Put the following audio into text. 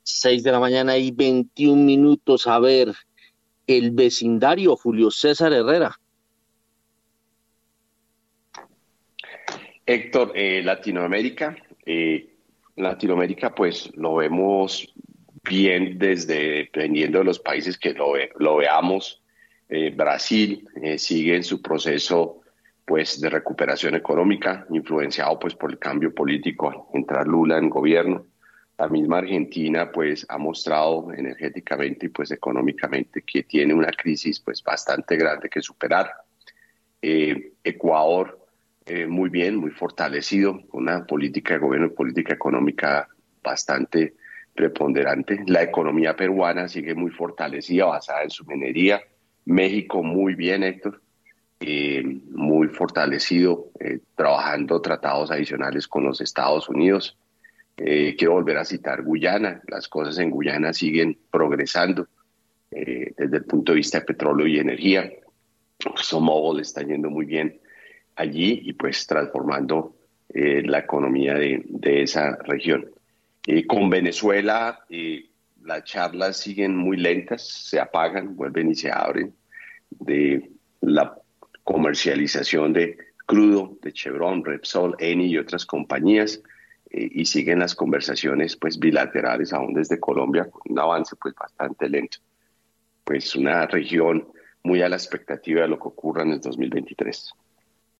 6 de la mañana y 21 minutos. A ver, el vecindario Julio César Herrera. Héctor, Latinoamérica pues lo vemos bien dependiendo de los países que lo veamos. Brasil sigue en su proceso pues de recuperación económica, influenciado pues por el cambio político al entrar Lula en gobierno. La misma Argentina pues ha mostrado energéticamente y pues económicamente que tiene una crisis pues bastante grande que superar. Ecuador, muy bien, muy fortalecido, con una política de gobierno y política económica bastante preponderante. La economía peruana sigue muy fortalecida, basada en su minería. México, muy bien, Héctor, muy fortalecido, trabajando tratados adicionales con los Estados Unidos. Quiero volver a citar Guyana. Las cosas en Guyana siguen progresando desde el punto de vista de petróleo y energía. Somobol está yendo muy bien allí y pues transformando la economía de esa región. Con Venezuela, las charlas siguen muy lentas, se apagan, vuelven y se abren, de la comercialización de crudo de Chevron, Repsol, Eni y otras compañías, y siguen las conversaciones pues bilaterales aún desde Colombia, con un avance pues bastante lento. Pues una región muy a la expectativa de lo que ocurra en el 2023.